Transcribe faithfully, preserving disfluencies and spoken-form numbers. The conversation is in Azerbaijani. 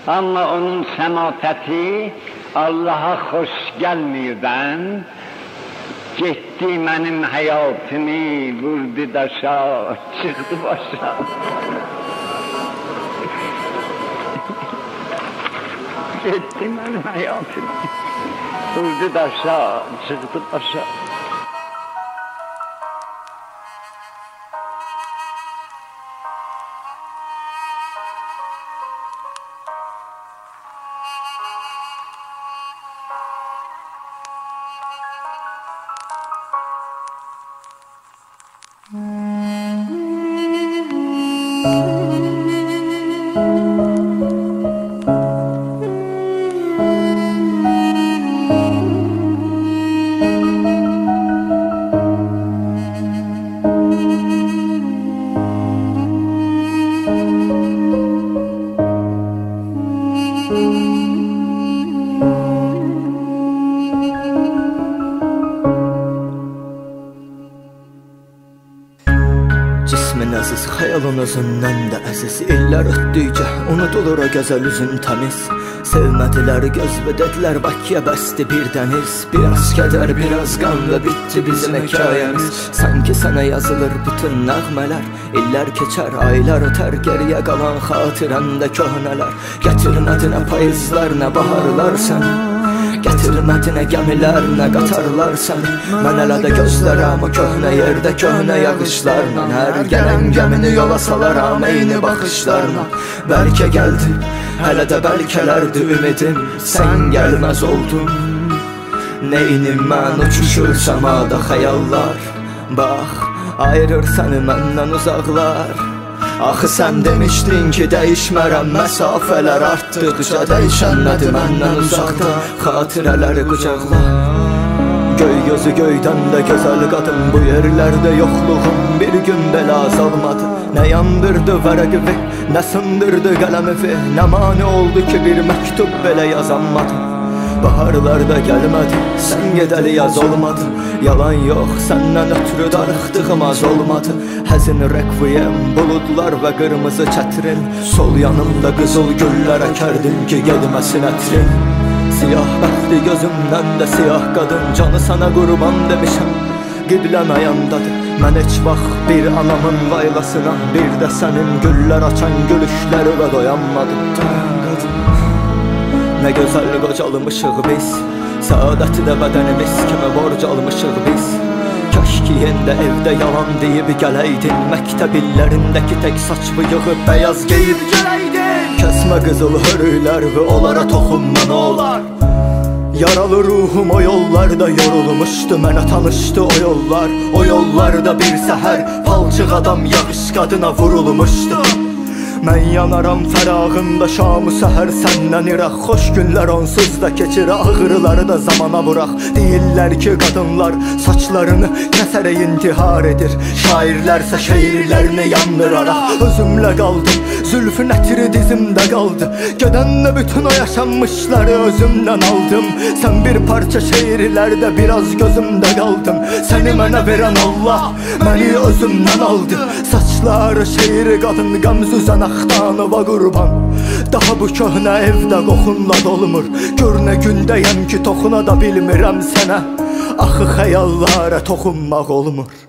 Amma onun səmafəti Allaha xoş gəlmirdən getdi mənim həyatımı, vurdu daşa, çıxdı başa. Getdi mənim həyatımı, vurdu daşa, çıxdı başa. Cismin əziz, xəyalın özündən də əziz. İllər ötdükcə unudulur o gözəl üzün təmiz. Sevmədilər, gözbə dedilər, Bakıya bəsdi bir dəniz. Biraz kədər, biraz qan və bitdi bizim hekayəmiz. Sanki sənə yazılır bütün nəğmələr. İllər keçər, aylar ötər, geriyə qalan xatirəndə köhnələr. Gətirmədi nə payızlar, nə baharlar səni. Gətirmədi nə gəmilər, nə qatarlar səni. Mən hələ də gözlərəm o köhnə yerdə, köhnə yağışlarla. Hər gələn gəmini yola salaram eyni baxışlarla. Bəlkə gəldi, hələ də bəlkələrdi ümidim. Sən gəlməz oldun. Neynim mən uçuşur səmada xəyallar. Bax, ayırır səni məndən uzaqlar. Axı sən demişdin ki, dəyişmərəm, məsafələr artdıqca. Dəyişən nədir məndən uzaqda, xatirələri qucaqla. Göy gözü göydən də gözəl qadın, bu yerlərdə yoxluğum bir gün belə azalmadı. Nə yandırdı vərəqi, nə sındırdı qələmi, nə mani oldu ki, bir məktub belə yazanmadı. Baharlarda gəlmədi, sən gedəli yaz olmadı. Yalan yox, səndən ötürü darıxdığım az olmadı. Həzin rekviyem, buludlar və qırmızı çətrin. Sol yanımda qızıl güllər əkərdim ki, gedməsin ətrin. Siyah bəxti gözümdən də siyah qadın, canı sana qurban demişəm, qibləm ayandadır. Mən heç vaxt bir anamın vaylasına, bir də sənin güllər açan gülüşləri və doyanmadım. Dayan qadın, nə gözəl qocalmışıq biz, səadəti də bədənimiz kimi borc almışıq biz. Kaş ki yəndə evdə yalan deyib gələydin, məktəb illərindəki tək saç bıyığı bəyaz geyib gələydin. Kəsmə qızıl hörüklər və onlara toxunma nə olar. Yaralı ruhum o yollarda yorulmuşdu, mənə tanışdı o yollar. O yollarda bir səhər palçıq adam yağış qadına vurulmuşdu. Mən yanaram fərağında şamı səhər səndən iraq. Xoş günlər onsuz da keçir, ağrıları da zamana vuraq. Deyirlər ki, qadınlar saçlarını kəsərək intihar edir. Şairlərsə şeirlərini yandıraraq. Özümlə qaldım, zülfün ətiri dizimdə qaldı. Gedəndə bütün o yaşanmışları özümdən aldım. Sən bir parça şeirlərdə biraz gözümdə qaldım. Səni mənə verən Allah məni özümdən aldı. Saçları şeiri qadın qəmsüzən axtanıva qurban. Daha bu köhnə evdə qoxunla dolmur. Gör nə gündəyəm ki, toxuna da bilmirəm sənə. Axı xəyallara toxunmaq olmur.